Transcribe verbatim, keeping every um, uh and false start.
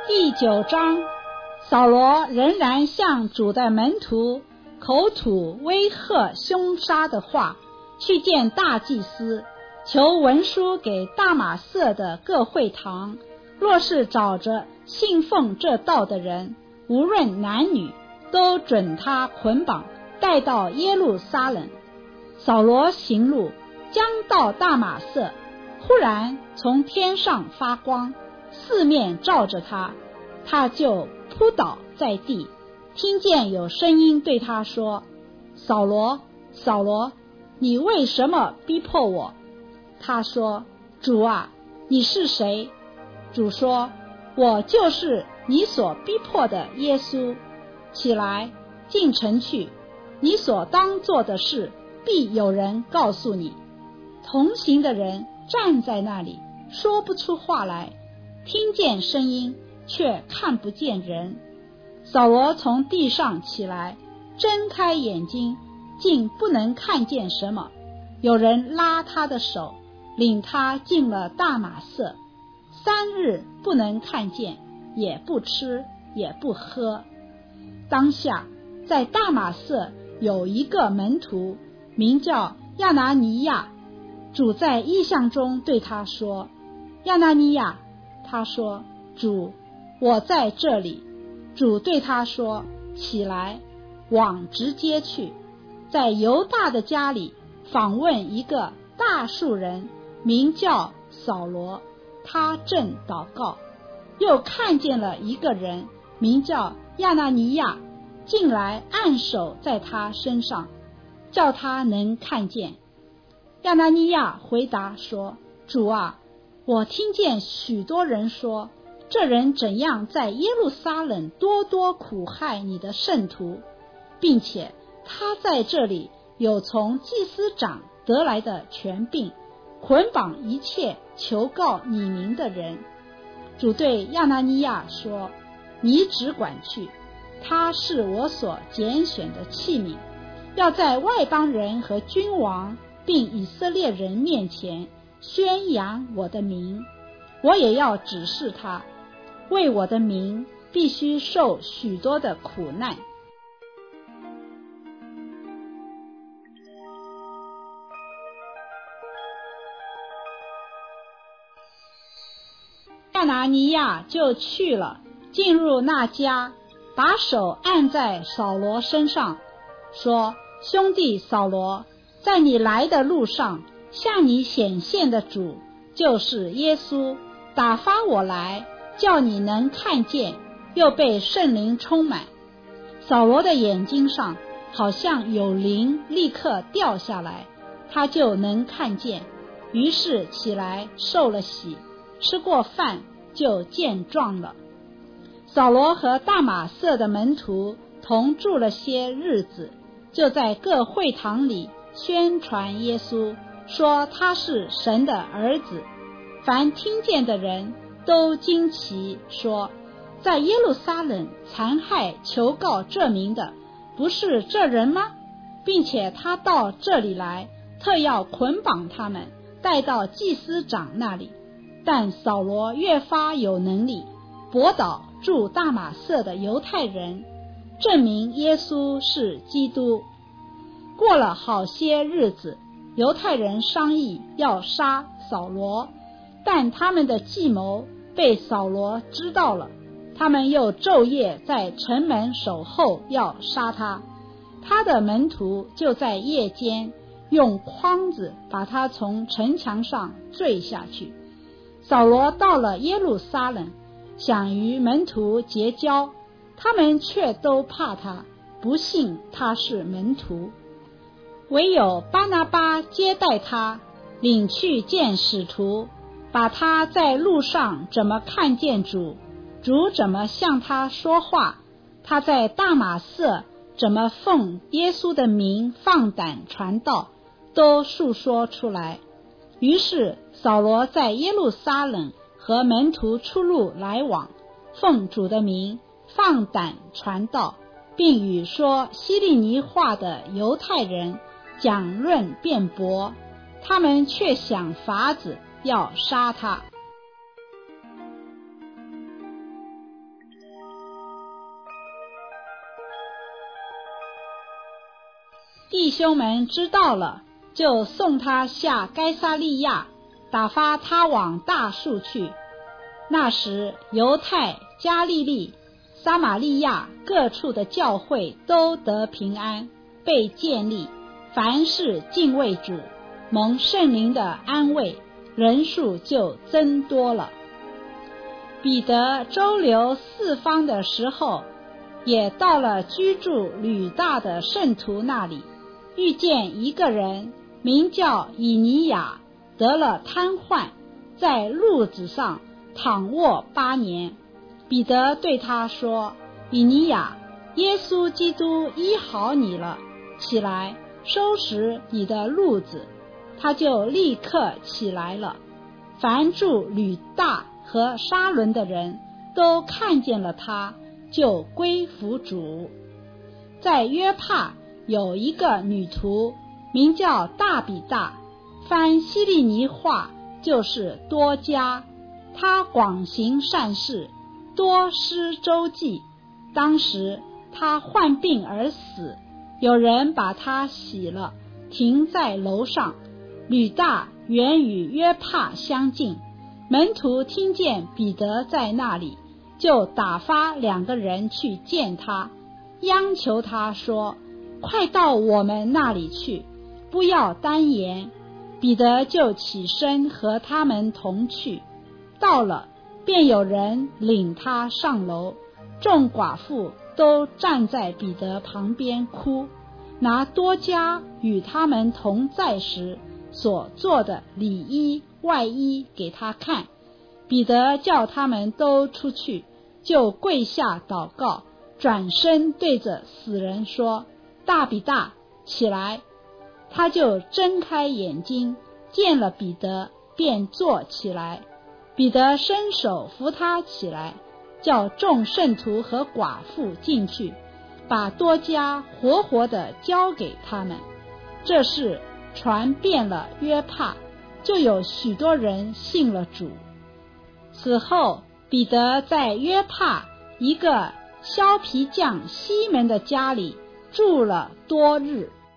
第九章，扫罗仍然向主的门徒口吐威吓凶杀的话，去见大祭司，求文书给大马色的各会堂，若是找着信奉这道的人，无论男女，都准他捆绑带到耶路撒冷。扫罗行路，将到大马色，忽然从天上发光，四面照着他，他就扑倒在地，听见有声音对他说：扫罗，扫罗，你为什么逼迫我？他说：主啊，你是谁？主说：我就是你所逼迫的耶稣。起来，进城去，你所当做的事必有人告诉你。同行的人站在那里，说不出话来，听见声音，却看不见人。扫罗从地上起来，睁开眼睛，竟不能看见什么。有人拉他的手，领他进了大马色，三日不能看见，也不吃，也不喝。当下在大马色有一个门徒，名叫亚拿尼亚。主在异象中对他说：亚拿尼亚。他说：主，我在这里。主对他说：起来，往直接去，在犹大的家里访问一个大数人，名叫扫罗，他正祷告。又看见了一个人，名叫亚拿尼亚，进来按手在他身上，叫他能看见。亚拿尼亚回答说：主啊，我听见许多人说，这人怎样在耶路撒冷多多苦害你的圣徒，并且他在这里有从祭司长得来的权柄，捆绑一切求告你名的人。主对亚拿尼亚说：你只管去，他是我所拣选的器皿，要在外邦人和君王并以色列人面前宣扬我的名。我也要指示他，为我的名必须受许多的苦难。亚拿尼亚就去了，进入那家，把手按在扫罗身上，说：兄弟扫罗，在你来的路上，向你显现的主，就是耶稣，打发我来，叫你能看见，又被圣灵充满。扫罗的眼睛上好像有灵立刻掉下来，他就能看见，于是起来受了洗，吃过饭就健壮了。扫罗和大马色的门徒同住了些日子，就在各会堂里宣传耶稣，说他是神的儿子。凡听见的人都惊奇，说：在耶路撒冷残害求告这名的，不是这人吗？并且他到这里来，特要捆绑他们，带到祭司长那里。但扫罗越发有能力，驳倒住大马色的犹太人，证明耶稣是基督。过了好些日子，犹太人商议要杀扫罗，但他们的计谋被扫罗知道了，他们又昼夜在城门守候要杀他。他的门徒就在夜间用筐子把他从城墙上坠下去。扫罗到了耶路撒冷，想与门徒结交，他们却都怕他，不信他是门徒。唯有巴拿巴接待他，领去见使徒，把他在路上怎么看见主，主怎么向他说话，他在大马色怎么奉耶稣的名放胆传道，都述说出来。于是扫罗在耶路撒冷和门徒出入来往，奉主的名放胆传道，并与说希利尼话的犹太人讲论辩驳，他们却想法子要杀他。 弟兄们知道了，就送他下该撒利亚，打发他往大树去。那时犹太、加利利、撒玛利亚各处的教会都得平安，被建立，凡事敬畏主，蒙圣灵的安慰，人数就增多了。彼得周流四方的时候，也到了居住吕大的圣徒那里，遇见一个人名叫以尼雅，得了瘫痪，在褥子上躺卧八年。彼得对他说：以尼雅，耶稣基督医好你了，起来收拾你的褥子。他就立刻起来了。凡住吕大和沙伦的人都看见了他，就归服主。在约帕有一个女徒，名叫大比大，翻希利尼话就是多加。她广行善事，多施周济。当时她患病而死，有人把她洗了，停在楼上。吕大原与约帕相近，门徒听见彼得在那里，就打发两个人去见他，央求他说：快到我们那里去，不要单言。彼得就起身和他们同去，到了，便有人领他上楼，众寡妇都站在彼得旁边哭，拿多加与他们同在时所做的里衣外衣给他看。彼得叫他们都出去，就跪下祷告，转身对着死人说：大比大，起来。他就睁开眼睛，见了彼得，便坐起来。彼得伸手扶他起来，叫众圣徒和寡妇进去，把多加活活的交给他们。这事传遍了约帕，就有许多人信了主。此后，彼得在约帕一个削皮匠西门的家里住了多日。